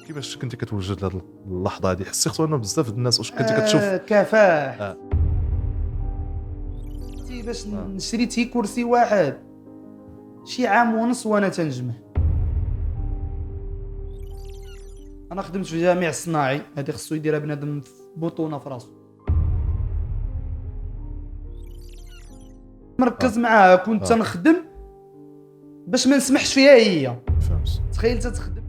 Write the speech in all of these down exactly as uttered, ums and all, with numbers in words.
كيفاش كنتي كتوجد لهاد اللحظه هذه؟ حسيتوا انه بزاف الناس واش كنتي كتشوف آه كفاح آه. تي باش آه. نشري تي كرسي واحد شي عام ونص وانا تنجمع. انا خدمت في جامع صناعي، هذه خصو يديرها بنادم في بطونه في راسو. مركز آه. معاها كنت آه. تنخدم باش ما نسمحش فيها هي. فهمت. تخيل تتخدم.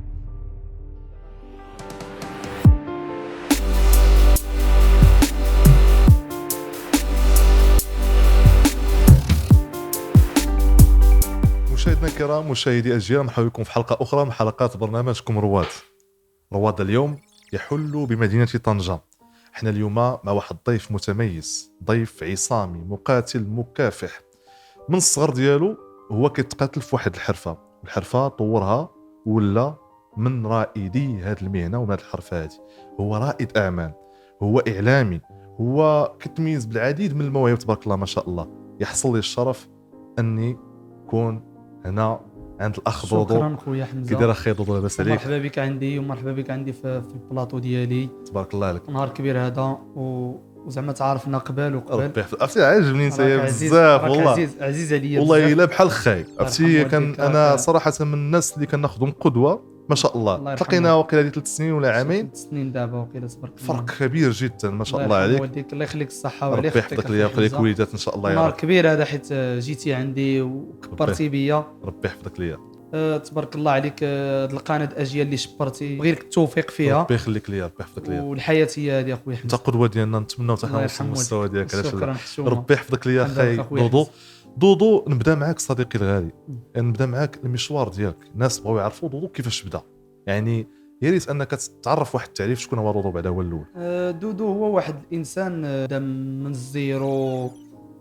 مشاهدينا الكرام، مشاهدي اجيال، مرحبا بكم في حلقه اخرى من حلقات برنامجكم رواد. رواد اليوم يحل بمدينه طنجه. احنا اليوم مع واحد ضيف متميز، ضيف عصامي مقاتل مكافح. من الصغر ديالو هو كيتقاتل في واحد الحرفه، الحرفه طورها ولا من رائدي هذه المهنه ومن هذه الحرفه هذه. هو رائد اعمال، هو اعلامي، هو كتميز بالعديد من المواهب تبارك الله ما شاء الله. يحصل لي الشرف اني كون هنا عند الاخ دودو. شكرا خويا حمزه. كيدير اخي دودو؟ لاباس عليك؟ مرحبا بك عندي ومرحبا بك عندي في, في البلاطو ديالي. تبارك الله عليك. نهار كبير هذا و... وزعما تعرفنا قبل وقبل. ربي يحفظك. عرفتي عاجبني انت عزيز بزاف راك والله. عزيز عزيز عليا والله بزاف. الا بحال الخاي. عرفتي يرحم كان والديك. انا راك- صراحه من الناس اللي كناخذهم قدوه ما شاء الله. الله يرحمه. تلاقينا وقيله هذه ثلاث سنين ولا عامين، ست سنين دابا وقيله تبارك الله. فرق كبير جدا ما شاء الله يرحم عليك. والديك، الله يخليك الصحه وعليه ربي يحفظك ليا ويخليك وليدات ان شاء الله يا نهار رب. كبير هذا حيت جيتي عندي وكبرتي بيا. ربي يحفظك ليا. أه تبارك الله عليك. أه، هاد القناه اجيال اللي شبرتي بغيك التوفيق فيها ربي يخليك ليا، ربي يحفظك ليا. والحياه هي هذه اخويا انت حمزه. قدوه ديالنا، نتمنوا حتى الله حنا نوصلوا يرحم للمستوى والديك. ديالك. علاش لا؟ شكرا حشومه. ربي يحفظك ليا عندك اخي أخويا دودو. حمزة. دودو نبدا معاك صديقي الغالي، يعني نبدا معاك المشوار ديالك. الناس بغاو يعرفوا دودو كيفاش بدا، يعني يا ريت انك تعرف واحد التعريف شكون هو دودو بعدا هو الاول. أه، دودو هو واحد الانسان أه، بدا من الزيرو.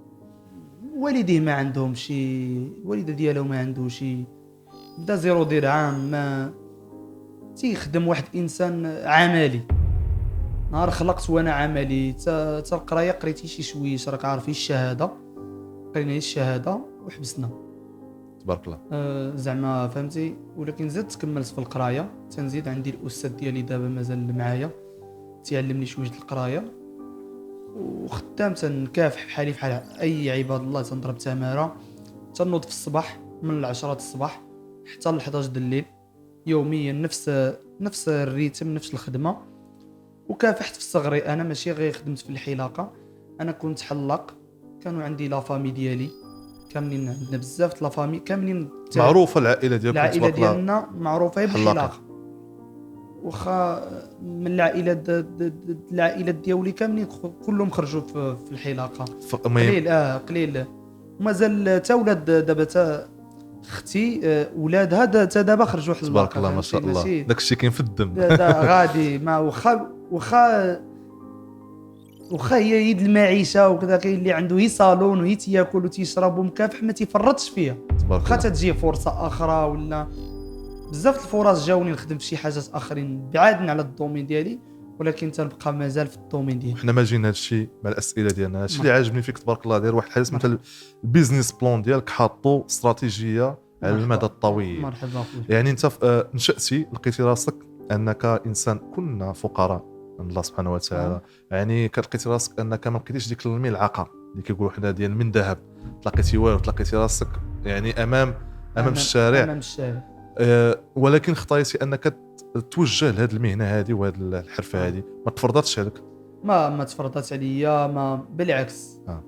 والديه ما عندهم شي، والده ديالو ما عنده شي، بدا زيرو درهم. ما تيخدم واحد الانسان عملي. نهار خلقت وانا عملي. تا تا القرايه قريتي شي شويش، راك عارفين الشهاده، قرينا الشهاده وحبسنا. تبارك الله. أه زعما فهمتي. ولكن زدت كملت في القرايه، تنزيد عندي الاستاذ ديالي دابا مازال معايا تيعلمني شويه القرايه، وخدام تنكافح بحالي بحال اي عباد الله. تنضرب تماره، تنوض في الصباح من العشرة الصباح حتى ل الحداش د الليل يوميا، نفس نفس الريتم نفس الخدمه. وكافحت في صغري انا، ماشي غير خدمت في الحلاقه. انا كنت حلاق، كانوا عندي لا فامي ديالي كاملين، عندنا بزاف لا فامي كاملين. معروفه العائله ديالكم العائله تبارك الله. ديالنا معروفه حلاقة. بالحلاقه. واخا من العائلات د- د- د- العائلات ديالي كاملين كلهم خرجوا في في الحلاقه. ف... ما قليل اه قليل. ومازال تا ولاد دابا تا اختي آه، ولادها دا- تا دابا خرجوا حلاقه. تبارك الله ما شاء الله. داك الشيء كاين في الدم. دا دا غادي ما واخا واخا واخا هي يد المعيشه وكذا. كاين اللي عنده هي صالون وهي تياكل وتيشرب ومكافح ما تيفرطش فيها. تبارك واخا الله. تجي فرصه اخرى ولا بزاف الفرص جاوني نخدم في شي حاجات اخرين بعادين على الدومين ديالي، ولكن تنبقى مازال في الدومين ديالي. حنا ما جينا هذا الشيء مع الاسئله ديالنا. هادشي اللي عاجبني فيك تبارك الله، داير واحد الحاجه مثل البيزنس بلان ديالك، حاطو استراتيجيه على مرحبا. المدى الطويل. مرحبا اخويا. يعني انت آه، نشأتي لقيتي راسك انك انسان، كنا فقراء عند الله سبحانه وتعالى. آه. يعني كتلقيتي راسك انك ما لقيتيش ديك الملعقه اللي كيقولوا حنا ديال من ذهب، تلقيتي والو، تلقيتي راسك يعني امام امام الشارع. امام الشارع. أه ولكن اختاريتي انك توجه لهذه المهنه هذه وهذه الحرفه هذه، ما تفرضتش عليك؟ ما ما تفرضت عليا، ما بالعكس. آه.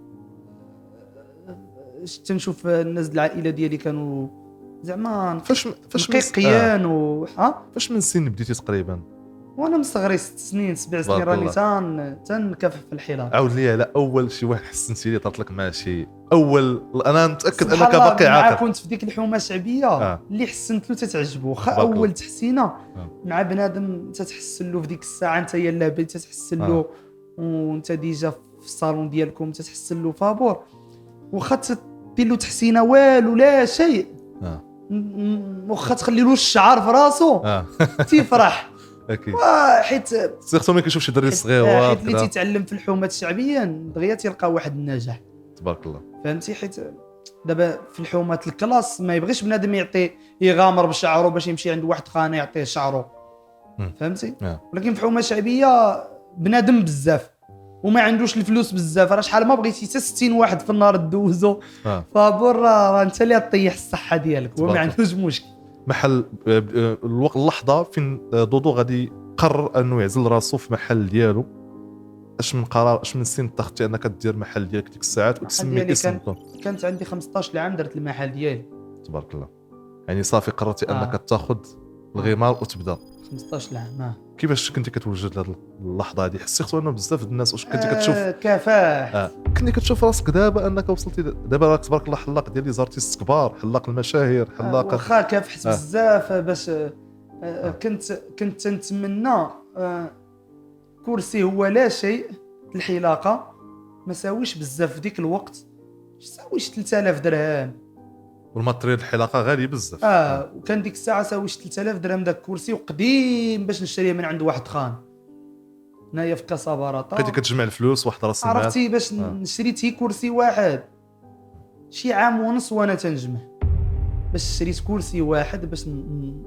ش- تنشوف الناس د العائله ديالي كانوا زعما فاش فاش من- نقيقيان و ها. فاش من سن بديتي تقريبا؟ وانا من صغري ست سنين سبع سنين بارك راني الله. تان تنكافح في الحلاقه. عاود لي على اول شي واحد حسنتي لي طرت لك مع شي اول. انا متاكد سبحان انك الله، باقي مع عاقل. كنت في ديك الحومه الشعبيه آه. اللي حسنت له تتعجبو. واخا تبارك الله. اول تحسينه آه. مع بنادم تتحسن له في ديك الساعه، انت يا لابد تتحسن آه. له وانت ديجا في الصالون ديالكم تتحسن له فابور. واخا تدير له تحسينه والو لا شيء، اه م- م- واخا تخلي له الشعر في راسو اه تيفرح. اكيد. آه، حيت سيرتو ملي كيشوف شي دري حيت صغير آه، حيت اللي وكذا. تيتعلم في الحومات الشعبيه دغيا تيلقى واحد النجاح. تبارك الله. فهمتي. حيت دابا في الحومات الكلاس ما يبغيش بنادم يعطي يغامر بشعره باش يمشي عند واحد خانه يعطيه شعره. فهمتي. آه. ولكن في حومه شعبيه بنادم بزاف وما عندوش الفلوس بزاف، راه شحال ما بغيتي حتى ستين واحد في النهار دوزو آه. فابور راه انت اللي طيح الصحه ديالك، هو ما تبارك عندوش مشكل. محل آه، آه، الوقت اللحظه فين آه، دودو غادي قرر انه يعزل راسو في محل ديالو، اش من قرار اش من سن اتخذتي انك دير محل ديالك ديك الساعات وتسمي ديالي الاسم كان بالضبط؟ كانت عندي خمسطاش عام درت المحل ديالي. تبارك الله. يعني صافي قررتي آه. انك تاخذ الغمار وتبدا. خمسطاش عام. آه. كيفاش كنتي كتوجد لهاد اللحظه هذه؟ حسيتوا انه بزاف الناس واش كنتي كتشوف آه كفاح. آه. كنتي كتشوف راسك دابا انك وصلتي دابا راك تبارك الله حلاق ديال لي زارتيست كبار، حلاق المشاهير، آه حلاق واخا كافحت آه. بزاف باش آه آه كنت كنت نتمنى آه كرسي هو لا شيء. الحلاقه ما ساويش بزاف في ديك الوقت، ساويش ثلاثة آلاف درهم. والماتريال الحلاقه غالي بزاف. اه وكان ديك الساعه ساويش ثلاثة آلاف درهم داك الكرسي، وقديم باش نشريه من عند واحد خان هنايا في كاساباراطا. بقيتي كتجمع الفلوس واحد راس المال. عرفتي باش آه. نشريت هي كرسي واحد شي عام ونص وانا تنجمع باش شريت كرسي واحد باش ن...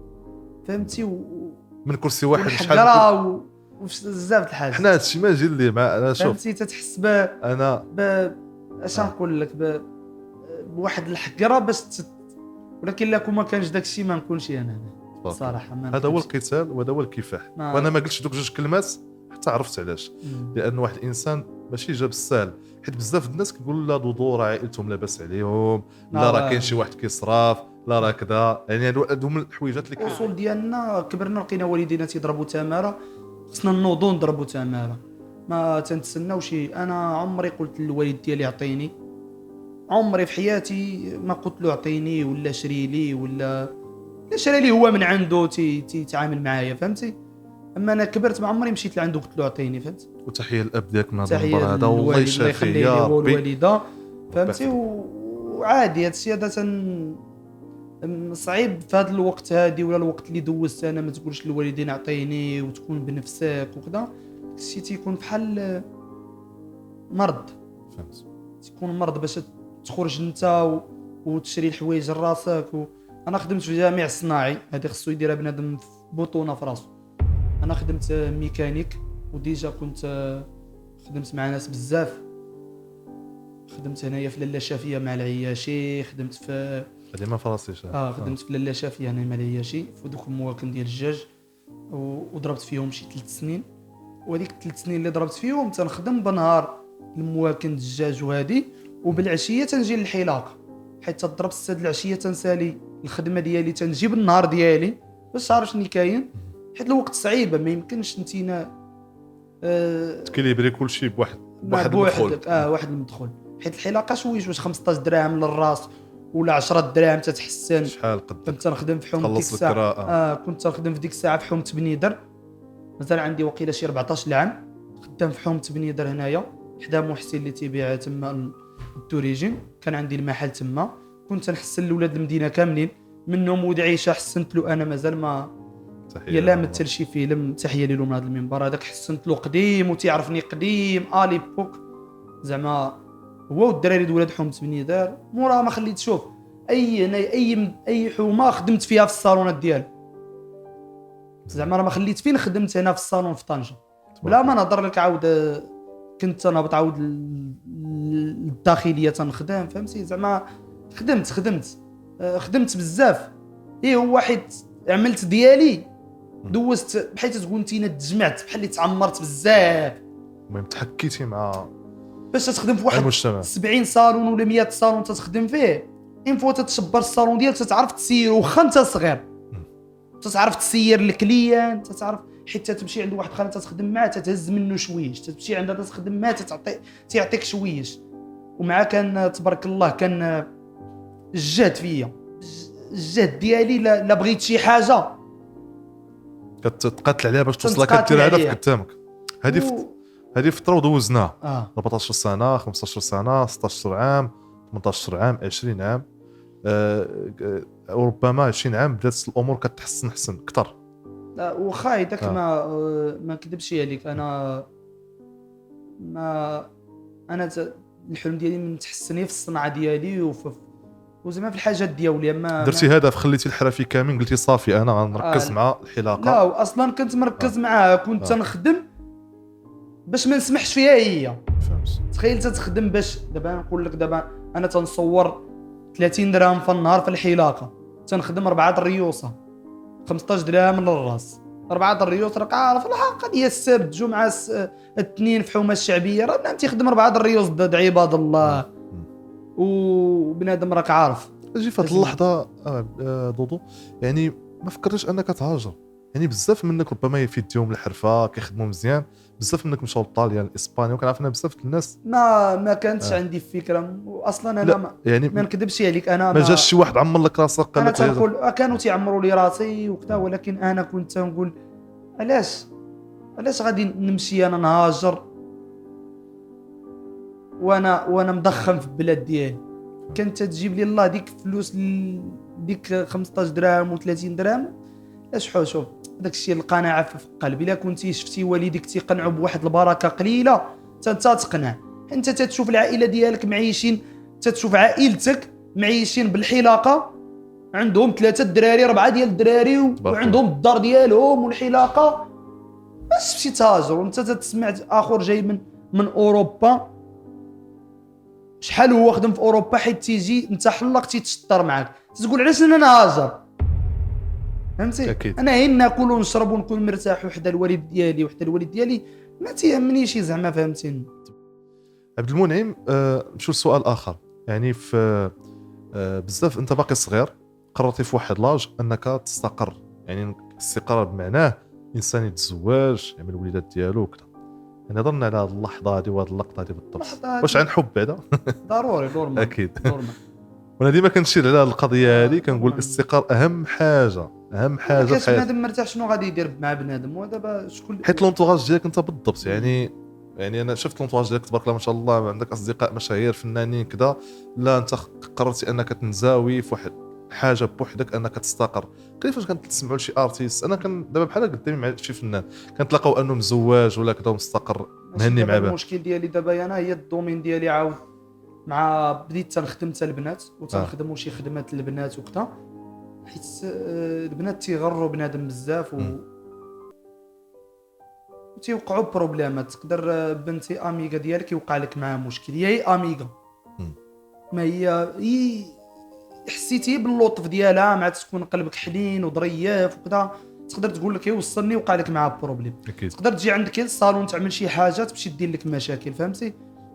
فهمتي و... من كرسي واحد شحال شحال و... وبزاف د الحاجات. حنا هادشي ما جي لي مع انا شوف فهمتي تتحس ب انا ب اش آه. نقول لك ب... بواحد الحقره باش ت... ولكن لا كون ما كانش داكشي ما نكونش انا صراحه. ما هذا هو نكونش. القتال وهذا هو الكفاح. ما- وانا ما قلتش دوك جوج كلمات حتى عرفت علاش. مم. لان واحد الانسان ماشي جاب السهل، حيت بزاف الناس كيقولوا لا دودو راه عائلتهم لاباس عليهم، لا آه. راه كاين شي واحد كيصرف، لا راه كذا. يعني هادو هادو من الحويجات اللي كي- الاصول ديالنا كبرنا لقينا والدينا تيضربوا تماره، خصنا نوضوا نضربوا تماره، ما تنتسناو شي. انا عمري قلت للوالد ديالي عطيني، عمري في حياتي ما قلت له عطيني ولا شري لي ولا لا شري لي، هو من عنده تي تيتعامل معايا فهمتي. اما انا كبرت ما عمري مشيت لعنده قلت له عطيني فهمت. وتحيه للاب ديالك من هذا تحيه المنبر هذا، والله للوالد الله يشافيه يخليه يا هو ربي. والوالده فهمتي. يحفظك. و- وعادي هادشي هذا تن أم صعيب في هذا الوقت هادي ولا الوقت اللي دوزت انا ما تقولش للوالدين عطيني وتكون بنفسك وكذا. الشيء تيكون بحال مرض، فهمت. تكون مرض باش تخرج انت و... وتشري الحوايج لراسك و... انا خدمت في جامع صناعي، هذه خصو يديرها بنادم في بطونه في راسو. انا خدمت ميكانيك وديجا كنت خدمت مع ناس بزاف، خدمت هنايا في لاله شافيه مع العياشي، خدمت في هذه ما فراسيش. اه خدمت في لاله شافيه هنا مع العياشي في دوك المواكن ديال الدجاج و... وضربت فيهم شي ثلاث سنين. وهذيك الثلاث سنين اللي ضربت فيهم تنخدم بنهار المواكن الدجاج وهادي، وبالعشيه تنجي للحلاقه، حيت تضرب ستة العشيه تنسالي الخدمه ديالي، تنجيب النهار ديالي باش تعرف شنو كاين، حيت الوقت صعيبه ما يمكنش نتينا آه تكيليبري كلشي بواحد مع بواحد المدخول. بوحدك. اه واحد المدخول، حيت الحلاقه شويش واش خمسطاش درهم للراس ولا عشرة دراهم تتحسن. شحال قدك كنت تنخدم في حوم ديك تخلص الساعه القراءة. اه كنت تنخدم في ديك الساعه في حوم بنيدر، مازال عندي وقيله شي أربعطاش عام خدام في حوم بنيدر هنايا حدا محسن اللي تيبيع تما التوريجين، كان عندي المحل تما. كنت نحسن لاولاد المدينه كاملين، منهم ود عيشه حسنت له انا مازال ما تحية يلا لله. مثل شي فيلم، تحيه له من هذا المنبر هذاك حسنت له قديم وتيعرفني قديم الي بوك زعما هو والدراري د ولاد حوم بنيدر. مورا ما خليت شوف اي انا اي اي حومه خدمت فيها في الصالونات ديال زعما راه ما خليت فين خدمت هنا في الصالون في طنجه. بلا ما نهضر لك عاود كنت انا بتعاود للداخليه تنخدم فهمتي. زعما خدمت خدمت خدمت بزاف. ايه هو واحد عملت ديالي دوزت بحال تقول انت تجمعت بحال اللي تعمرت بزاف. المهم تحكيتي مع باش تخدم في واحد المجتمع. سبعين صالون ولا مية صالون تتخدم فيه، ان فوا تتشبر الصالون ديالك تتعرف تسير واخا انت صغير، تتعرف تسير الكليان، تتعرف حتى تمشي عند واحد خالد تخدم معاه تتهز منه شويش، تمشي عندها تخدم معاه تعطي تعطيك شويش. ومعاه كان تبارك الله كان الجهد فيا، الجهد ديالي لا, لا بغيت شي حاجه كتقاتل عليها باش توصل لك تنتقاتل دير هدف عليها. قدامك. هذه و... هذه فتره ودوزناها اه أربعطاش سنه، خمسطاش سنه، ستطاش عام، ثمنطاش عام، عشرين عام، أه أه ربما عشرين عام بدات الامور كتحسن حسن اكثر. لا وخا داك آه. ما ما نكذبش عليك، انا ما انا ت... الحلم ديالي من تحسني في الصنعه ديالي وفي وزعما في الحاجات ديالي ما درتي ما- هدف خليتي الحرفي كامل قلتي صافي انا غنركز آه، مع الحلاقه. لا واصلا كنت مركز معاها، كنت آه. تنخدم باش ما نسمحش فيها هي. فهمت. تخيل تتخدم باش دابا نقول لك دابا انا تنصور ثلاثين درهم في النهار في الحلاقه، تنخدم أربعة الريوسه خمسطاش درهم للراس. أربعة الريوس راك عارف الحلقه ديال السبت جمعه س- الاثنين في حومه الشعبيه راه بنادم تيخدم أربعة الريوس ضد عباد الله، وبنادم راك عارف. اجي في هذه لازم- اللحظه آه، آه، دودو يعني ما فكرتش انك تهاجر؟ يعني بزاف منك ربما يفيديهم الحرفه كيخدموا مزيان، بزاف منك مشاو لطاليان اسبانيا وكنعرف ان بزاف الناس ما ما كانتش آه. عندي فكره، واصلا انا لا ما, يعني ما نكذبش عليك انا ما جاش شي واحد عمر لك راسك قال انا لك هاجر؟ تنقول آه، كانوا تيعمروا لي راسي وكذا، ولكن انا كنت تنقول علاش علاش غادي نمشي انا نهاجر وانا وانا مضخم في البلاد ديالي. كانت تجيب لي الله ديك فلوس ل- ديك خمسطاش درهم و30 درهم. اش حو شوف داك الشيء القناعه في قلبي. الا كنتي شفتي والديك تيقنعوا بواحد البركه قليله انت تقنع. انت تتشوف العائله ديالك معيشين، تتشوف عائلتك معيشين بالحلاقه، عندهم ثلاثه الدراري اربعه ديال الدراري و- تبارك وعندهم الدار ديالهم والحلاقه. باش تمشي تهاجر وانت تسمع اخر جاي من من اوروبا، شحال هو خدم في اوروبا حيت تيجي انت حلقتي تشطر معاك تقول علاش انا نهاجر؟ فهمتي؟ أكيد. انا غير ناكل ونشرب ونكون مرتاح وحده الوالد ديالي وحده الوالد ديالي ما تيهمنيش زعما. فهمتيني؟ عبد المنعم آه، نمشيو لسؤال اخر. يعني في آه، بزاف انت باقي صغير قررتي في واحد لاج انك تستقر، يعني الاستقرار بمعناه انسان يتزوج يعمل الوليدات ديالو وكذا. يعني هضرنا على هذه اللحظه هذه وهذه اللقطه هذه بالضبط. اللحظة هذه- واش عن حب بعدا؟ ضروري نورمال اكيد. نورمال. وانا ديما كنشير على القضيه هذه آه، كنقول طبعاً. الاستقرار اهم حاجه، اهم ما حاجه كاينش في حياتك، بنادم مرتاح شنو غادي يدير مع بنادم. ودابا شكون حيت لونطوراج ديالك انت بالضبط. يعني يعني انا شفت لونطوراج ديالك تبارك الله ما شاء الله، عندك اصدقاء مشاهير فنانين كذا. لا انت قررتي انك تنزاوي في واحد حاجه بوحدك انك تستقر. كيفاش كنتسمعوا لشي ارتيست؟ انا كان دابا بحال قدامي مع شي فنان كنتلاقاو انه مزواج ولا كذا ومستقر ماشي مهني دابا مع باه. المشكل ديالي دابا انا هي الدومين ديالي عاود مع بديت تنخدم حتى البنات وتنخدموا شي خدمات البنات وكذا، حيت آه، البنات تيغروا بنادم بزاف و مم. تيوقعوا بروبليمات. تقدر آه، بنتي اميغا ديالك يوقع لك معها مشكل، هي اميغا مم. ما هي هي حسيتي باللطف ديالها مع تكون قلبك حنين وظريف وكذا، تقدر تقول لك وصلني وقع لك معها بروبليم. اكيد. تقدر تجي عندك الصالون تعمل شي حاجه تمشي دير لك مشاكل. فهمتي؟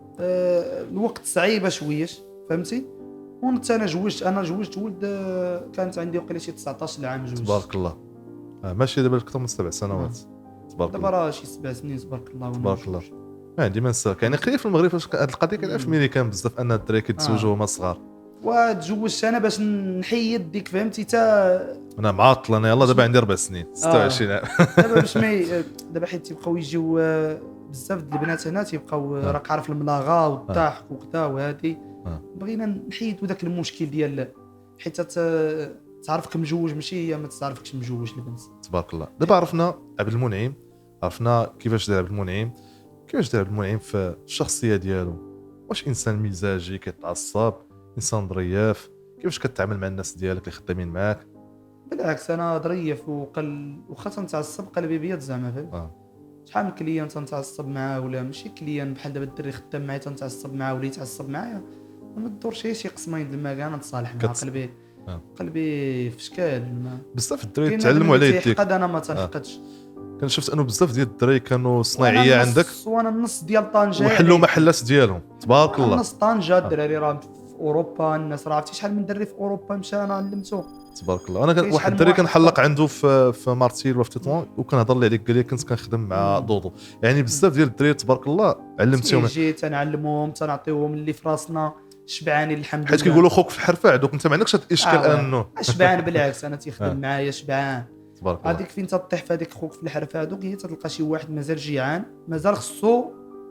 آه الوقت صعيبه شويش. فهمتي؟ وانت انا جوجت انا جوجت ولد آه كانت عندي وقيله شي تسعطاش عام جوجت. تبارك الله. آه ماشي دابا اكثر من سبع سنوات. تبارك دابا الله. راه شي سبع سنين تبارك الله. وأنا تبارك جوج. الله. ما عندي ما نساك. يعني قليل في المغرب فاش هاد القضيه كاينه في امريكان بزاف ان الدراري كيتزوجوا آه. هما صغار. وتزوجت انا باش نحيد ديك فهمتي تا انا معطل انا يلا دابا عندي اربع سنين ستة وعشرين عام. دابا باش ما ي- دابا حيت تيبقاو يجيو آه، بزاف د البنات هنا تيبقاو آه، آه. راك عارف الملاغه والضحك وكذا وهادي. آه. بغينا نحيدوا داك المشكل ديال حيت ت- تعرفك مجوج ماشي هي ما تعرفكش مجوج البنت. تبارك الله. دابا عرفنا عبد المنعم، عرفنا كيفاش داير عبد المنعم، كيفاش داير عبد المنعم في الشخصيه ديالو. واش انسان مزاجي كيتعصب، انسان ظريف، كيفاش كتعامل مع الناس ديالك اللي خدامين معاك؟ بالعكس انا ظريف وقل وخا تنتعصب قلبي بيض زعما فهمت. اه شحال من كليان تنتعصب معاه ولا ماشي كليان بحال دابا الدري خدام معايا تنتعصب معاه ولا يتعصب معايا ما تدورش غير شي قسمين د الماء كاع نتصالح معاه. كت- قلبي آه. قلبي في شكال ما بزاف الدراري كاين تعلموا على يديك. يديك انا ما تنفقدش. كان شفت انه بزاف ديال الدراري كانوا صناعيه عندك وانا النص ديال طنجه وحلوا محلات ديالهم. تبارك الله. النص طنجه الدراري راه في اوروبا الناس راه عرفتي شحال من دري في اوروبا مشى انا علمته. تبارك الله. انا كان كاين واحد شحال الدري من واحد كنحلق عنده في في مارتيل وفي تطوان وكنهضر ليه عليك قال لي كنت كنخدم مع مم. دودو. يعني بزاف ديال الدراري تبارك الله علمتيهم، تيجي تنعلمهم تنعطيهم اللي في راسنا شبعانين الحمد لله. حيت كيقولوا خوك في الحرفه عندك انت ما عندكش هذا الاشكال آه. انه شبعان بالعكس انا تيخدم آه. معايا شبعان. تبارك الله. هذيك فين تطيح في هذيك خوك في الحرفه هذوك هي تلقى شي واحد مازال جيعان مازال خصو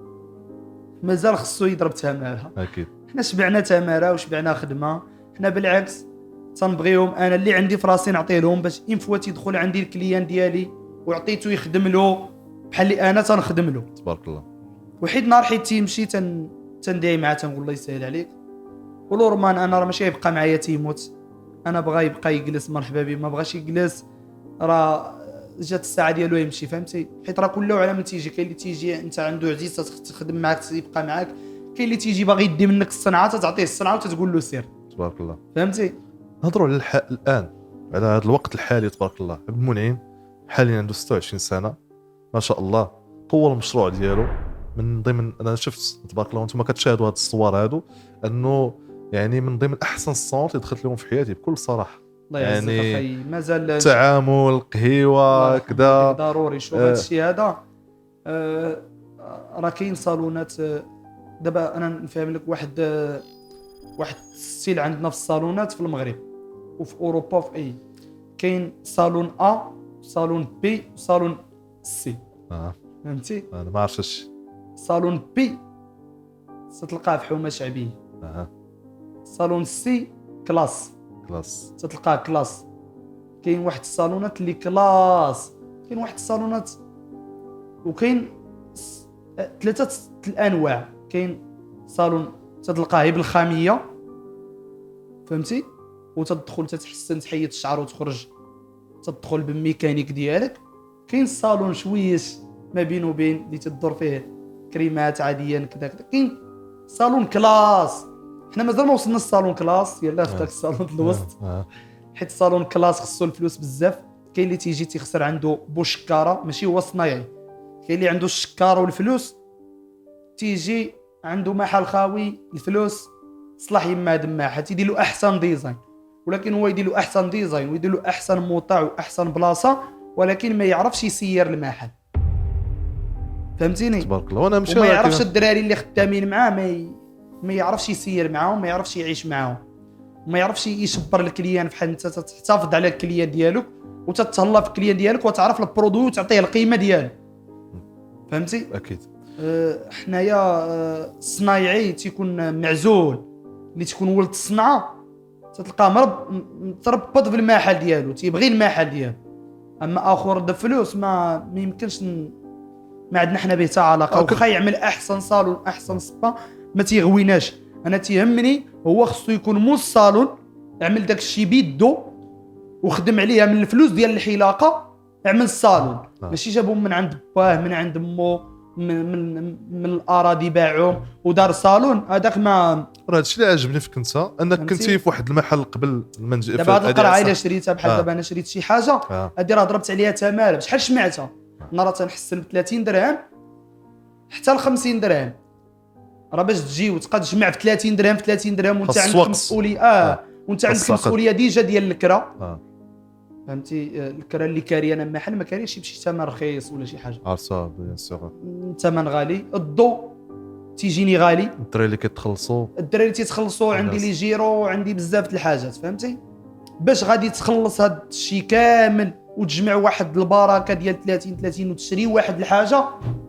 مازال خصو يضرب تماره. اكيد. حنا شبعنا تماره وشبعنا خدمه. حنا بالعكس تنبغيهم انا اللي عندي في راسي نعطيه لهم باش ان فوا تيدخل عندي الكليان ديالي وعطيته يخدم له بحال اللي انا تنخدم له. تبارك الله. وحيد نهار حيت تيمشي تن تندعي معاه تنقول الله يسهل عليك ولورمان انا راه ماشي يبقى معايا تيموت، انا بغا يبقى يجلس مرحبا به، ما بغاش يجلس راه جات الساعه ديالو يمشي فهمتي. حيت راه كل على من تيجي، كاين اللي تيجي انت عنده عزيز تخدم معاك يبقى معاك، كاين اللي تيجي باغي يدي منك الصنعه تعطيه الصنعه وتتقول له سير. تبارك الله. فهمتي. نهضروا على الح... الان على هذا الوقت الحالي تبارك الله. عبد المنعم حاليا عنده ستة وعشرين سنه ما شاء الله، طور المشروع ديالو من ضمن، انا شفت تبارك الله وانتم كتشاهدوا هاد الصور هادو، انه يعني من ضمن احسن الصور اللي دخلت لهم في حياتي بكل صراحه. الله يعزك يعني اخي مازال تعامل قهيوه كذا ضروري. شوف آه. هذا الشيء هذا آه راه كاين صالونات. آه دابا انا نفهم لك واحد آه واحد الستيل عندنا في الصالونات في المغرب وفي اوروبا وفي اي، كاين صالون ا صالون بي صالون سي. اه فهمتي. انا ما عرفتش. صالون بي ستلقاه في حومه شعبيه. اه صالون سي كلاس خلاص. تتلقاه كلاس. كاين واحد الصالونات اللي كلاس، كاين واحد الصالونات وكاين ثلاثه الانواع. كاين صالون تتلقاه بالخاميه فهمتي، وتدخل تتحسن تحيد الشعر وتخرج تدخل بالميكانيك ديالك. كاين الصالون شويش ما بين وبين اللي تدور فيه كريمات عاديا كذا كذا. كاين صالون كلاس، حنا مازال ما وصلنا للصالون كلاس يلا في داك الصالون الوسط، حيت الصالون كلاس خصو الفلوس بزاف. كاين اللي تيجي تيخسر عنده بوشكاره ماشي هو الصنايعي، كاين اللي عنده الشكاره والفلوس تيجي عنده محل خاوي الفلوس صلاح يما دماحه تيدير له احسن ديزاين، ولكن هو يدير له احسن ديزاين ويدير له احسن موطع واحسن بلاصه، ولكن ما يعرفش يسير المحل. فهمتيني. تبارك الله. وانا مشى وما يعرفش الدراري اللي خدامين معاه ما ي... ما يعرفش يسير معاهم، ما يعرفش يعيش معاهم، وما يعرفش يشبر الكليان بحال انت تحتفظ على الكليان ديالك وتتهلا في الكليان ديالك وتعرف البرودوي وتعطيه القيمه ديالو. فهمتي. اكيد. أه حنايا أه الصنايعي تيكون معزول، اللي تكون ولد الصنعه تتلقاه مرب متربط في المحل ديالو تيبغي المحل ديالو. اما اخر د فلوس ما ما يمكنش ن... ما عندنا حنا به حتى علاقه. واخا يعمل احسن صالون احسن سبا ما تيغويناش. انا تيهمني هو خصو يكون مو الصالون يعمل داك الشيء بيدو وخدم عليها من الفلوس ديال الحلاقه، يعمل الصالون ماشي جابهم من عند باه من عند مو من من, من الاراضي باعهم ودار صالون. هذاك ما راه هادشي اللي عجبني فيك انت، انك كنتي في واحد المحل قبل المنزل. دابا هاد القرعه الا شريتها بحال دابا انا شريت شي حاجه هادي راه ضربت عليها تماره بشحال شمعتها. انا راه تنحسن ب ثلاثين درهم حتى ل خمسين درهم. راه باش تجي وتبقى تجمع في ثلاثين درهم في ثلاثين درهم وانت عندك مسؤوليه اه, آه. وانت عندك مسؤوليه ديجا ديال الكرا. آه. فهمتي. الكرا اللي كاري انا محل ما كاريش بشي ثمن رخيص ولا شي حاجه. عرفتها بيان سور. الثمن غالي، الضوء تيجيني غالي، الدراري اللي كيتخلصوا الدراري اللي تيتخلصوا عندي لي جيرو وعندي بزاف د الحاجات. فهمتي. باش غادي تخلص هاد الشيء كامل وتجمع واحد البركه ديال ثلاثين ثلاثين وتشري واحد الحاجه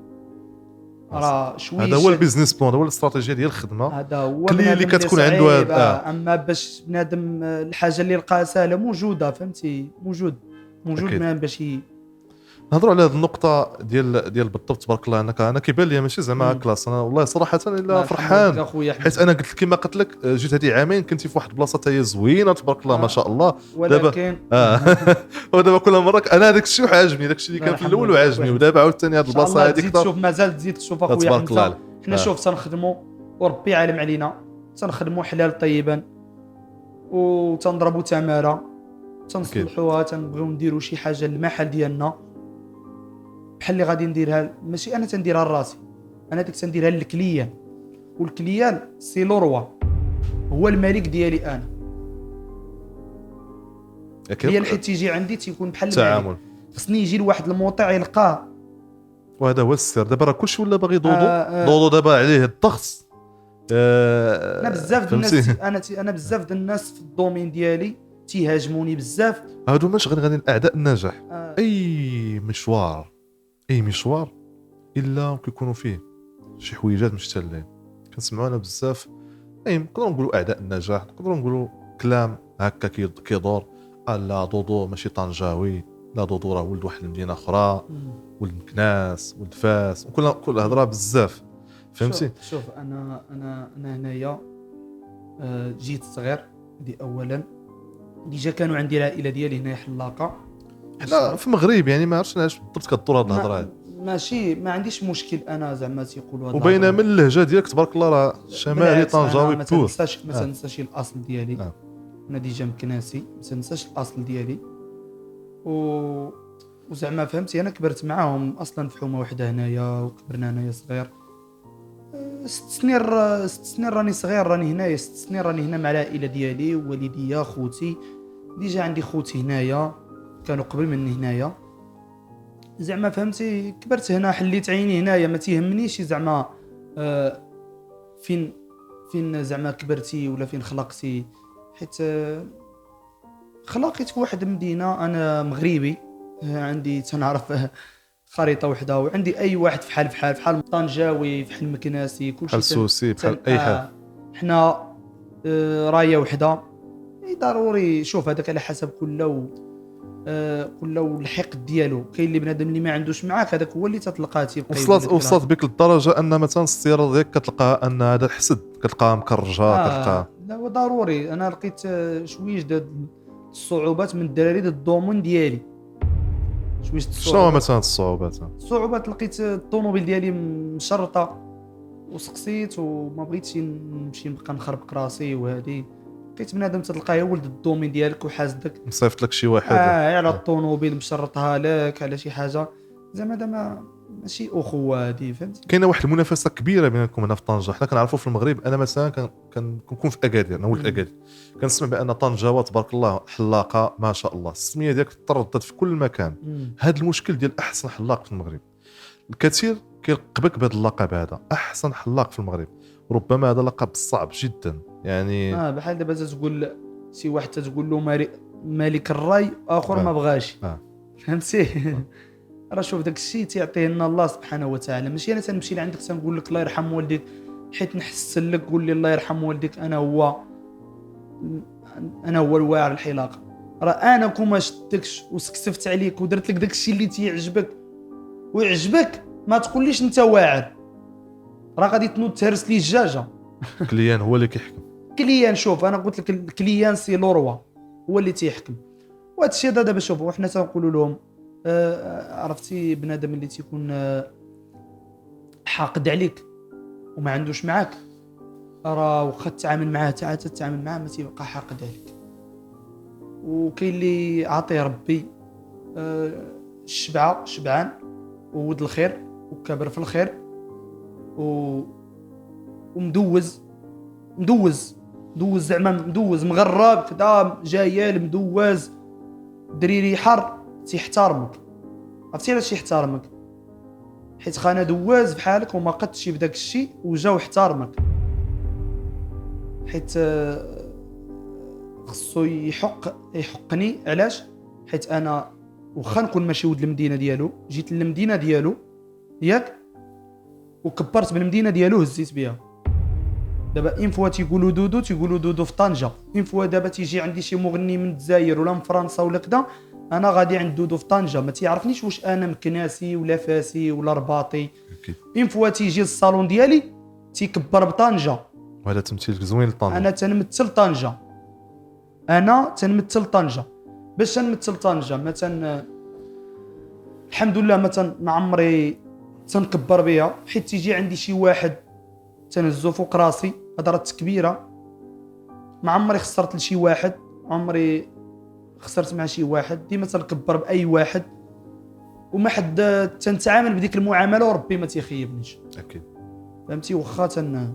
راه شويه. هذا هو البيزنس بلان، هذا هو الاستراتيجيه ديال الخدمه. هذا هو اللي, اللي كتكون عنده هذا آه. اما باش بنادم الحاجه اللي لقاها سهله موجوده. فهمتي. موجود موجود ما باش ي... نهضروا على هذه النقطه ديال ديال بالضبط. تبارك الله. انك انا كيبان لي ماشي زعما كلاس، انا والله صراحه الا فرحان حيت انا قلت كما قلت لك جيت هذه عامين كنتي في واحد البلاصه تاهي زوينه تبارك الله. آه. ما شاء الله. ولكن اه ودابا كل مره انا هذاك الشيء عاجبني، داك الشيء اللي كان في الاول وعاجبني، ودابا عاوتاني هذه البلاصه هذيك تزيد تشوف مازال تزيد تشوف اخويا حمزه. حنا شوف تنخدموا وربي عالم علينا، تنخدموا حلال طيبا وتنضربوا تماره تنصلحوها، تنبغيو نديروا شي حاجه للمحل ديالنا بحال اللي غادي نديرها. ماشي انا تنديرها لراسي، انا ديك تنديرها للكليان، والكليان سي لوروا هو الملك ديالي انا. هي اللي حيت تيجي عندي تيكون بحال التعامل. خصني يجي لواحد الموطع يلقاه، وهذا هو السر. دابا راه كلشي ولا باغي ضوضو. آه آه ضوضو دابا عليه الضغط. آه انا بزاف د الناس انا تي انا بزاف د الناس في الدومين ديالي تيهاجموني بزاف. هادو ماش غير غادي الاعداء النجاح. آه اي مشوار اي مشوار الا كيكونوا فيه شي حويجات مشتلين كنسمعوا انا بزاف. اي نقدروا نقولوا اعداء النجاح، نقدروا نقولوا كلام هكا كيدور. لا ضوضو ماشي طنجاوي، لا ضوضو راه ولد واحد المدينه اخرى، ولد مكناس، ولد فاس، وكل كل هضره بزاف. فهمتي. شوف, شوف انا انا انا هنايا آه، جيت صغير هذه اولا. ديجا كانوا عندي العائله ديالي هنا حلاقه. حنا في المغرب يعني ما عرفتش علاش بالضبط كدور هاد الهضره ما هادي، ماشي ما عنديش مشكل انا زعما تيقولوا هاد وباينه الهضرة. من اللهجه ديالك تبارك الله راه شمالي بالعكس، أنا طنجاوي ما بور. تنساش ما آه. تنساش الاصل ديالي. آه. انا ديجا مكناسي ما تنساش الاصل ديالي. و وزعما فهمتي انا كبرت معاهم اصلا في حومه وحده هنايا، وكبرنا هنايا صغير. أه، ست سنين را- ست سنين راني صغير، راني هنايا ست سنين راني هنا مع العائله ديالي، والديا خوتي. ديجا عندي خوتي هنايا كانوا قبل مني هنايا. زعما فهمتي كبرت هنا، حليت عيني هنايا، ما تيهمنيش زعما أه فين فين زعما كبرتي ولا فين خلقتي، حيت أه خلاقيت في واحد المدينه. انا مغربي، أه عندي تنعرف أه خريطه وحده، وعندي اي واحد فحال فحال فحال طنجاوي فحال مكناسي كلشي بحال سوسي بحال اي حال. حنا أه رايه وحده. اي ضروري شوف هذاك على حسب كل و آه كل الحقد ديالو. كاين اللي بنادم اللي ما عندوش معاك هذاك هو اللي تتلقاه تيبقى وصلت وصلت بك للدرجه ان مثلا السياره ديالك كتلقاها ان هذا الحسد كتلقاها مكرجه آه كتلقاها. لا هو ضروري. انا لقيت آه، شويش د الصعوبات من الدراري د الدومون ديالي. شويش شنو الصعوبات مثلا الصعوبات؟ الصعوبات لقيت الطوموبيل ديالي مشرطه، وسقسيت وما بغيتش نمشي نبقى نخربق راسي. وهذه لقيت بنادم تلقاه ولد الدومين ديالك وحاسدك مصيفط لك شي واحد آه على الطوموبيل مشرطها لك على شي حاجه. زعما هذا ما ماشي اخوه هذه، فهمتي. كاينه واحد المنافسه كبيره بينكم هنا في طنجه. حنا كنعرفوا في المغرب، انا مثلا كان كان- كنكون في اكادير، انا ولد مم. اكادير، كنسمع بان طنجه تبارك الله حلاقه ما شاء الله، السميه ديالك تردد في كل مكان. مم. هذا المشكل ديال احسن حلاق في المغرب، الكثير كيلقبك بهذا اللقب هذا احسن حلاق في المغرب، ربما هذا لقب صعب جدا يعني. اه بحال دابا تقول شي واحد تقول له مالي مالك الراي، اخر آه. ما بغاش. آه. فهمتي راه شوف داك الشيء تيعطيه لنا الله سبحانه وتعالى. ماشي انا تنمشي لعندك تنقول لك الله يرحم والديك حيت نحسن لك، قول لي الله يرحم والديك انا هو انا هو الواعر الحلاقه. راه انا كون ما شدكش وسكسفت عليك ودرت لك داك الشيء اللي تيعجبك ويعجبك، ما تقوليش انت واعر. راه غادي تنوض تهرس لي الدجاجه. كليان هو اللي كيحكم. كليان شوف انا قلت لك الكليان سي لوروا هو اللي تيحكم. وهذا الشيء هذا دابا شوف وحنا تنقولوا لهم آه عرفتي بنادم اللي تيكون آه حاقد عليك وما عندوش معاك، راه واخا تتعامل معاه حتى تتعامل معاه ما تيبقى حاقد عليك. وكاين اللي عاطيه ربي آه الشبعه شبعان وود الخير وكابر في الخير و... ومدوز مدوز مدوز زعما مدوز مغرب كذا جايال مدوز دريري حر تيحترمك. عرفتي علاش يحترمك؟ حيت خانا دواز بحالك وما قدش بداك الشيء وجا واحترمك. حيت خصو يحق يحقني. علاش؟ حيت انا واخا نكون ماشي ولد المدينه ديالو، جيت للمدينه ديالو ياك وكبرت بالمدينه ديالو هزيت بها. دابا اين فوا تيقولوا دودو تيقولوا دودو في طنجه، اين فوا دابا تيجي عندي شي مغني من الجزائر ولا من فرنسا ولا كذا انا غادي عند دودو في طنجه، ما تيعرفنيش واش انا مكناسي ولا فاسي ولا رباطي. اين فوا تيجي للصالون ديالي تيكبر بطنجه. وهذا تمثيل زوين لطنجه. انا تنمثل طنجه، انا تنمثل طنجه. باش تنمثل طنجه مثلا الحمد لله مثلا ما عمري تنكبر بها، حيت تيجي عندي شي واحد تنهزو فوق راسي. هضره كبيره ما عمري خسرت لشي واحد، عمري خسرت مع شي واحد. ديما تنكبر باي واحد وما حد تنتعامل بديك المعامله وربي ما تيخيبنيش. اكيد فهمتي. واخا تن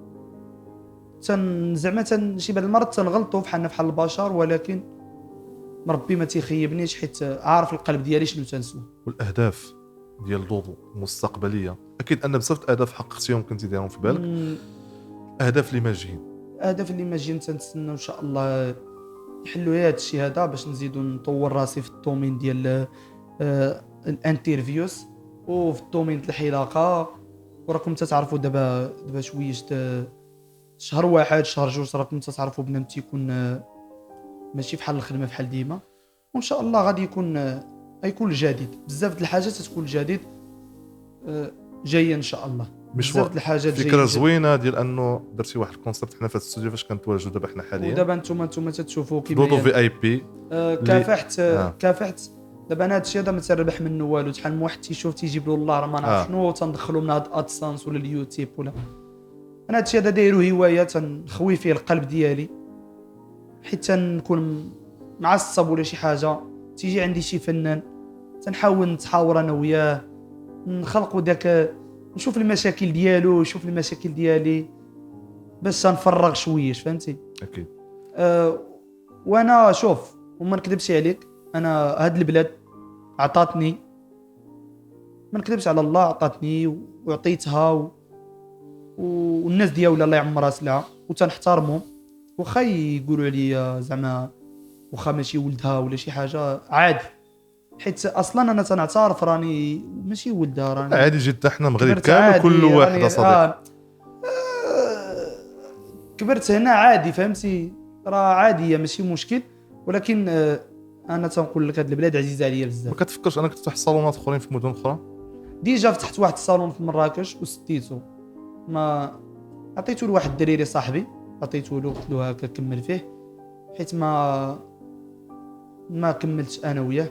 تن زعما تن شي بعض المرات تنغلطوا بحالنا بحال البشر، ولكن ربي ما تيخيبنيش حيت عارف القلب ديالي شنو تنسو. والاهداف ديال دودو المستقبليه اكيد ان بزاف الاهداف حققتيهم كنتي دايرهم في بالك. مم، اهداف اللي ما جايين، اهداف اللي ما جايين تنتسنى ان شاء الله يحلوا هذا الشيء هذا باش نزيدو نطور راسي في الدومين ديال آه الانترفيوز وفي الدومين ديال الحلاقه. وراكم تتعرفوا دابا دابا شويش شهر واحد شهر جوج راكم تتعرفوا بنادم تيكون آه ماشي بحال الخدمه بحال ديما. وان شاء الله غادي يكون غيكون الجديد بزاف د الحاجات تكون الجديد آه جايه ان شاء الله بزاف د الحاجات فكره جيدة. زوينه ديال انه درتي واحد الكونسيبت حنا في هذا الاستوديو فاش كنتواجدوا دابا حنا حاليا ودابا نتوما نتوما تتشوفوا كيما دودو هي في اي بي آه، اللي- كافحت آه. كافحت دابا انا هادشي هذا ما تربح منه والو. شحال من واحد تيشوف تيجيب له الله راه ما نعرف آه. شنو تندخلوا من هاد ادسانس ولا اليوتيوب ولا. انا هادشي هذا دايرو هوايه تنخوي فيه القلب ديالي حيت تنكون معصب ولا شي حاجه تيجي عندي شي فنان تنحاول نتحاور انا وياه نخلقوا داك نشوف المشاكل ديالو نشوف المشاكل ديالي باش تنفرغ شويش فهمتي. اكيد أه وانا شوف وما نكذبش عليك انا هاد البلاد عطاتني ما نكذبش على الله عطاتني وعطيتها و... والناس ديالها الله يعمرها سلعه وتنحترمهم واخا يقولوا عليا زعما واخا ماشي ولدها ولا شي حاجه عادي حيت اصلا انا تنعترف راني ماشي ولدها راني عادي جدا حنا مغرب كبرت كامل عادي، كل واحد راني- صديق آه آه كبرت هنا عادي فهمتي راه عاديه ماشي مشكل ولكن آه انا تنقول لك هاد البلاد عزيزه عليا ما بزاف. كتفكرش انك تفتح صالونات اخرين في مدن اخرى ديجا فتحت واحد الصالون في مراكش وسديته ما عطيته لواحد الدريري صاحبي عطيته له قلت له هكا كمل فيه حيت ما ما كملتش انا وياه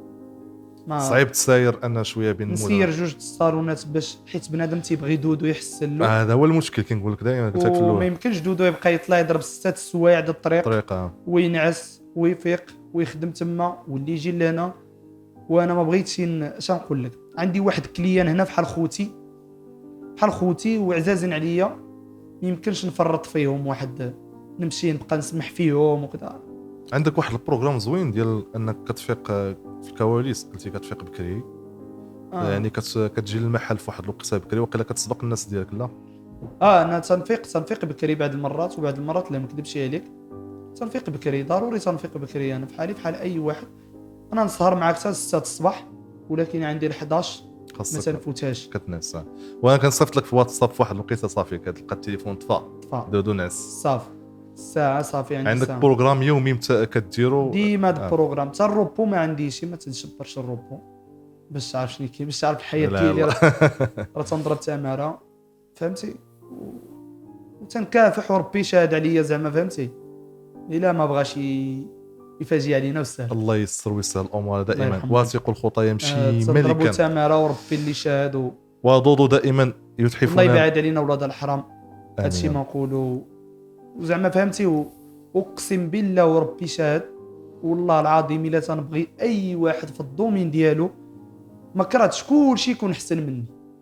ما صعيب تساير انا شويه بين نسير المدن جوج الصالونات باش حيت بنادم تيبغي دودو يحسن له آه، هذا هو المشكل كنقول لك دائما قلت لك في وما الاول يمكنش دودو يبقى يطلع يضرب ستة السوايع د الطريق طريقه وينعس ويفيق ويخدم تما واللي يجي لهنا وانا ما بغيتش ن- اش نقول لك عندي واحد كليان هنا بحال خوتي بحال خوتي وعزازين عليا ما يمكنش نفرط فيهم واحد نمشي نبقى نسمح فيهم وكذا. عندك واحد البروغرام زوين ديال انك كتفيق آه، في الكواليس قلتي كتفيق بكري آه. يعني كت... كتجي للمحل في واحد الوقيته بكري وقيلا كتسبق الناس ديالك لا اه انا تنفيق تنفيق بكري بعض المرات وبعض المرات لا ما نكذبش عليك تنفيق بكري ضروري تنفيق بكري انا بحالي بحال اي واحد انا نسهر معاك حتى ستة الصباح ولكن عندي ل حداش ما خاصك تنفوتهاش كتنعس آه. وانا كنصيفط لك في واتساب في واحد الوقيته صافي كتلقى التليفون طفى طفا دودو نعس صافي الساعه صافي عندي عندك ساعة. بروغرام يومي مت... كديرو ديما هاد آه. البروغرام حتى الروبو ما عنديش ما تنشبرش الروبو باش تعرف شنو كاين باش تعرف الحياه لا ديالي لا. راه راه تنضرب تماره فهمتي و- وتنكافح وربي شاهد عليا زعما فهمتي الا ما بغاش ي- يفاجئ علينا وسهل الله يسر ويسهل الامور دائما يرحمك. واثق الخطى يمشي آه، تنضربوا ملكا تماره وربي اللي شاهد و- ودودو دائما الله يتحفنا يبعد علينا ولاد الحرام هادشي آمين. ما نقولوا وزعما فهمتي و- اقسم بالله وربي شاهد والله العظيم الا تنبغي اي واحد في الدومين ديالو ما كرهتش كلشي يكون احسن مني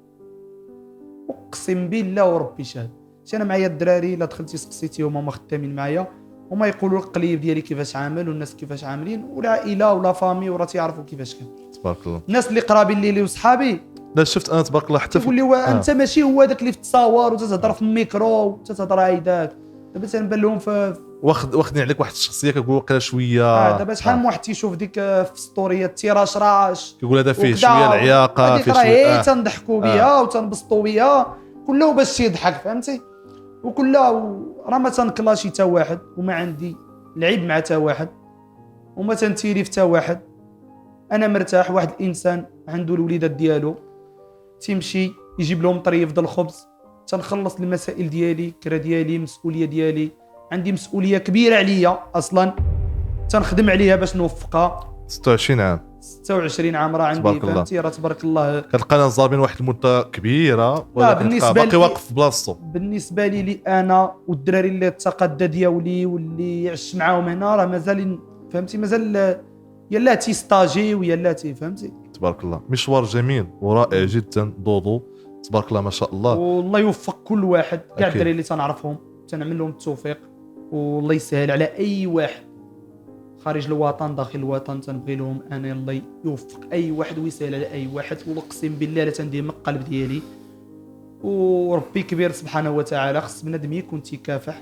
اقسم بالله وربي شاهد. شي انا معايا الدراري الا دخلتي سقسيتيهم هما خدامين معايا هما يقولوا القليب ديالي كيفاش عامل والناس كيفاش عاملين والعائله ولا فامي وراه تيعرفوا كيفاش كان تبارك الله الناس اللي قرابين لي وصحابي لا شفت انا تبارك الله حتى في تقول لي وا انت ماشي هو داك اللي في التصاور وتتهضر في الميكرو وتتهضر هايداك دابا تنبان لهم في واخد واخدين عليك واحد الشخصيه كتقول وقيلا شويه آه دابا شحال آه. من واحد تيشوف ديك آه، في ستوريات تيراش راش كيقول هذا فيه وكدا، شويه العياقه هذيك فيه راه شويه هي آه. تنضحكوا بها وتنبسطوا بها كله باش يضحك فهمتي وكله راه ما تنكلاشي حتى واحد وما عندي العيب مع حتى واحد وما تنتيري في حتى واحد انا مرتاح واحد الانسان عنده الوليدات ديالو تيمشي يجيب لهم طريف د الخبز تنخلص المسائل ديالي كرا ديالي مسؤوليه ديالي عندي مسؤوليه كبيره عليا اصلا تنخدم عليها باش نوفقها ستة وعشرين عام ستة وعشرين عام راه عندي تبارك الله. فهمتي راه تبارك الله كتلقانا ظالمين واحد المده كبيره ولكن بالنسبة تلقى باقي لي- واقف في بلاصتو بالنسبه لي لي انا والدراري اللي تقدى ديالي واللي عشت معاهم هنا راه مازال فهمتي مازال يلا تيستاجي ويلا تي فهمتي تبارك الله مشوار جميل ورائع جدا دودو تبارك الله ما شاء الله والله يوفق كل واحد كاع أكيد. الدراري اللي تنعرفهم تنعمل لهم التوفيق والله يسهل على اي واحد خارج الوطن داخل الوطن تنبغي لهم انا الله يوفق اي واحد ويسهل على اي واحد واقسم بالله لا تندير من القلب ديالي وربي كبير سبحانه وتعالى خص بنادم يكون تيكافح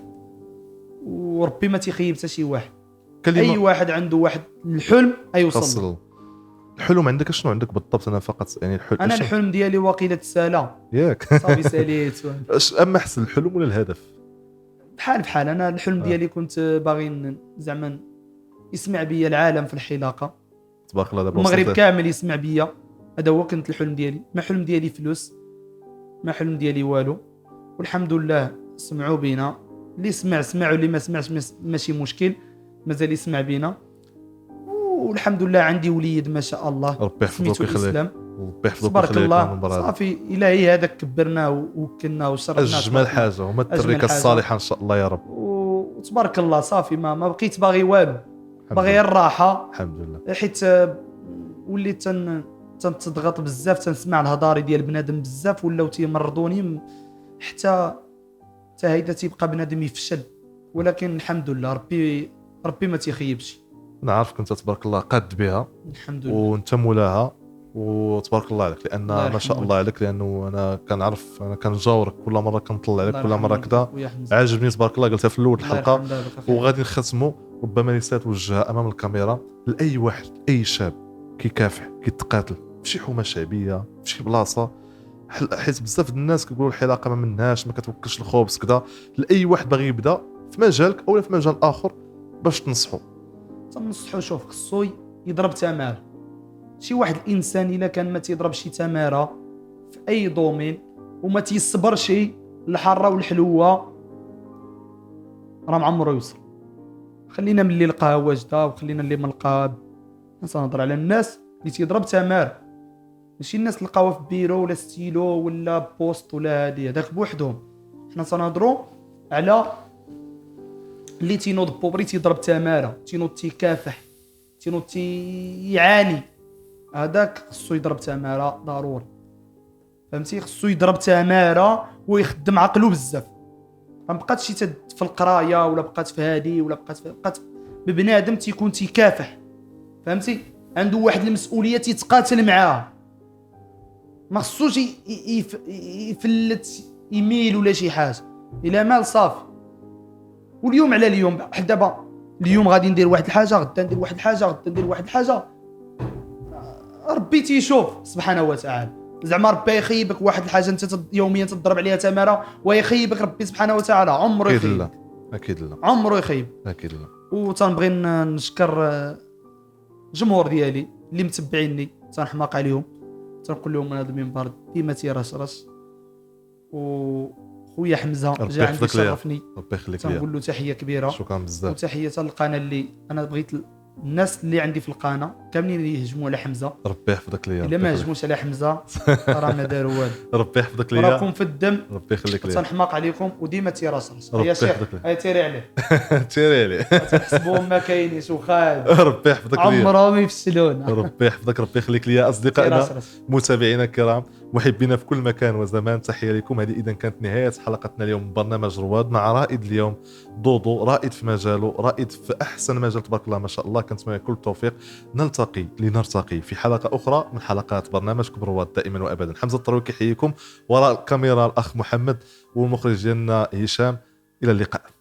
وربي ما تيخيب حتى شي واحد كلمه اي واحد عنده واحد الحلم ايوصل له. خاص الحلم عندك شنو عندك بالضبط انا فقط يعني الحلم انا إيش- الحلم ديالي وقيله الساله ياك صافي ساليت اش اما احسن الحلم ولا الهدف بحال بحال انا الحلم آه. ديالي كنت باغي ن- زعما يسمع بيا العالم في الحلاقه تبارك الله دابا المغرب وصلت- كامل يسمع بيا هذا هو كنت الحلم ديالي ما حلم ديالي فلوس ما حلم ديالي والو، والحمد لله سمعوا بينا. اللي سمع سمع واللي ما سمعش ماشي مشكل، مازال يسمع بينا. والحمد لله عندي وليد ما شاء الله، ربي يحفظك ويخليك، ربي يحفظك تبارك ويخليك. الله. صافي الهي هذاك كبرنا ووكلنا وشربنا. اجمل حاجه هما التركه الصالحه ان شاء الله يا رب. وتبارك الله صافي ما, ما بقيت باغي والو، باغي الراحه الحمد لله. حيت وليت تن تنتضغط بزاف، تنسمع الهضاري ديال بنادم بزاف ولاو تيمرضوني، حتى حتى هيدا تيبقى بنادم يفشل. ولكن الحمد لله ربي ربي ما تيخيبش. نعرفك انت تبارك الله قاد بها الحمد لله، وانت مولاها، وتبارك الله عليك، لان الله ما شاء الله عليك، لانه انا كنعرف، انا كنجاورك كل مره كنطلع عليك كل مره كذا. عجبني تبارك الله، قلتها في الاول الحلقه وغادي نختموا. ربما رساله توجهها امام الكاميرا لاي واحد، اي شاب كيكافح كيتقاتل في شي حومه شعبيه في شي بلاصه، حيت بزاف الناس كيقولوا الحلاقه ما منهاش، ما كتوكلش الخبز كذا. لاي واحد باغي يبدا في مجالك او في مجال اخر باش تنصحوا تنصحوا. شوف خصو يضرب تماره. شي واحد الانسان الا كان ما تيضربش شي تماره في اي دومين وما تيصبرش الحاره والحلوه، راه عمره يوصل. خلينا من اللي لقاها واجده وخلينا اللي ما لقاها. نهضر على الناس اللي تيضرب تماره، ماشي الناس اللي لقاوها في بيرو ولا ستيلو ولا بوست ولا هادي، هذاك بوحدهم. حنا تنهضروا على اللي تينوض بوبري تيضرب تماره، تينوض تيكافح، تينوض تيعاني، هذاك خصو يضرب تماره ضروري. فهمتي؟ خصو يضرب تماره ويخدم عقلو بزاف. ما بقاتش تد في القرايه ولا بقات في هادي ولا بقات في بقات ببنادم تيكون تيكافح. فهمتي؟ عنده واحد المسؤوليه تيتقاتل معاها، ما خصوش يفلت ايميل ولا شي حاجه. الى مال صافي. واليوم على اليوم بحال دابا، اليوم غادي ندير واحد الحاجه، غدا ندير واحد الحاجه، غدا ندير واحد الحاجه. ربي تيشوف سبحانه وتعالى. زعما ربي يخيبك واحد الحاجه انت يوميا تضرب عليها تماره، ويخيبك ربي سبحانه وتعالى عمره يخيب. اكيد لا، اكيد لا، عمره يخيب، اكيد لا. وتنبغي نشكر الجمهور ديالي اللي متبعيني، تنحماق عليهم، تنقول لهم من هذا المنبر ديما تيرشرش. وخويا حمزه جا عندي شرفني، ربي يخليك ليا، تنقول له تحيه كبيره. شكرا بزاف. وتحيه للقناه اللي انا بغيت الناس اللي عندي في القناه كاملين يهجموا على حمزه. ربي يحفظك ليا. الا ما هجموش على حمزه راه ما داروا والو. ربي يحفظك ليا، راكم في الدم. ربي يخليك ليا، تنحماق عليكم وديما تيرشرش. يا شيخ هاي تيري عليه تيري عليه تحسبوهم ما كاينينش وخاد. ربي يحفظك ليا، عمرهم يفشلونا. ربي يحفظك، ربي يخليك ليا. اصدقائنا متابعينا الكرام محبينا في كل مكان وزمان، تحيه لكم. هذه اذا كانت نهايه حلقتنا اليوم من برنامج رواد مع رائد اليوم ضوضو، رائد في مجاله، رائد في احسن مجال تبارك الله ما شاء الله. كنتمنى كل التوفيق. نلتقي لنرتقي في حلقه اخرى من حلقات برنامجكم رواد دائما وابدا. حمزه الطروي كيحييكم، وراء الكاميرا الاخ محمد، والمخرج ديالنا هشام. الى اللقاء.